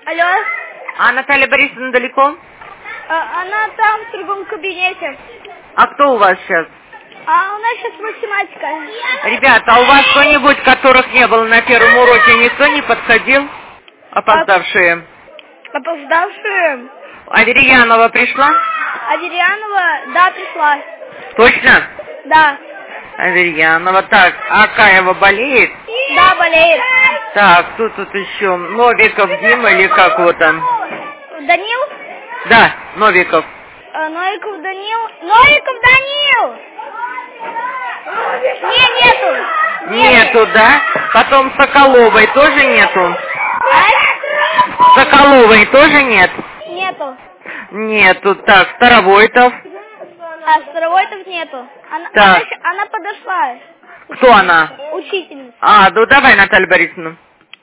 Алло. А Наталья Борисовна далеко? Она там, в другом кабинете. А кто у вас сейчас? А у нас сейчас математика. Ребята, а у вас кто-нибудь, которых не было на первом уроке, никто не подходил? Опоздавшие. Опоздавшие? Аверьянова пришла? Аверьянова, да, пришла. Точно? Да. Аверьянова. Так, а Акаева болеет? Да, болеет. Так, кто тут еще? Новиков Дима или как его там? Данил? Да, Новиков. Новиков Данил? Новиков Данил! Нету. Нету, да? Потом Соколовой тоже нету? Соколовой тоже нет? Нету. Нету. Так, Старовойтов. А Старовойтов нету. Так. Она подошла. Кто она? Учительница. А, ну давай, Наталья Борисовна.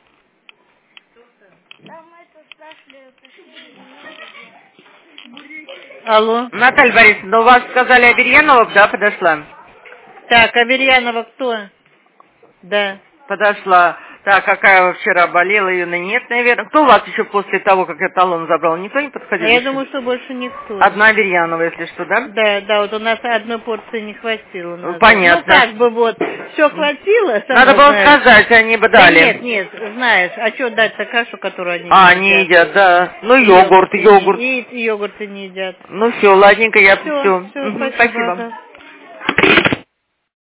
Алло. Наталья Борисовна, у вас сказали Аверьянова, да, подошла? Так, Аверьянова кто? Да. Подошла. Так, какая вчера болела, ее нет, наверное. Кто у вас еще после того, как я талон забрал? Никто не подходил? Я еще? думаю, что больше никто. Одна Аверьянова, если что, да? Да, вот у нас одной порции не хватило. Ну, понятно. Ну, как бы вот, все хватило. Надо было знаешь. сказать, они бы Да дали. нет, знаешь, а что дать-то кашу, которую они Они едят, да. Ну, йогурт. И йогурты не едят. Ну, все, ладненько, я все. Все, спасибо. Спасибо.